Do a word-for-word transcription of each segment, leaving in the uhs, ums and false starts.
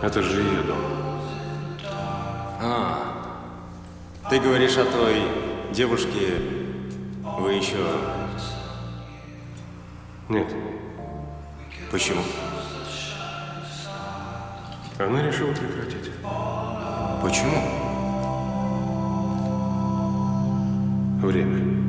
Это же ее дом. А, ты говоришь о той девушке, вы еще... Нет. Почему? Она решила прекратить. Почему? Время.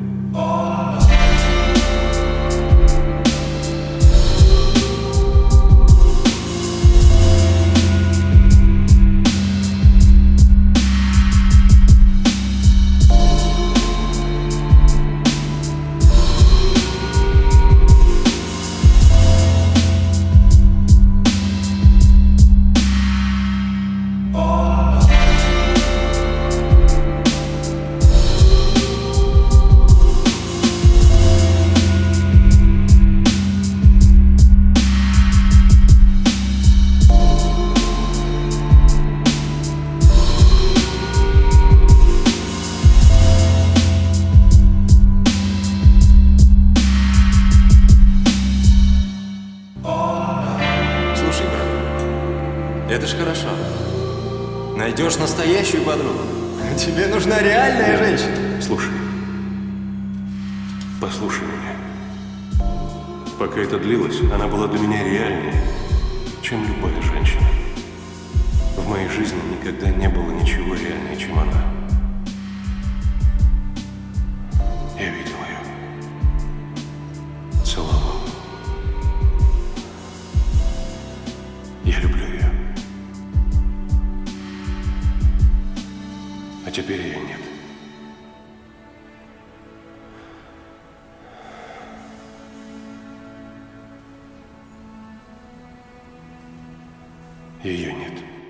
Слушай, брат, это ж хорошо. Найдешь настоящую подругу. Тебе нужна реальная женщина. Слушай. Послушай меня. Пока это длилось, она была для меня реальнее, чем любая женщина. В моей жизни никогда не было ничего реальнее, чем она. Я видел ее. Целовал. Я люблю ее. А теперь ее нет. Ее нет.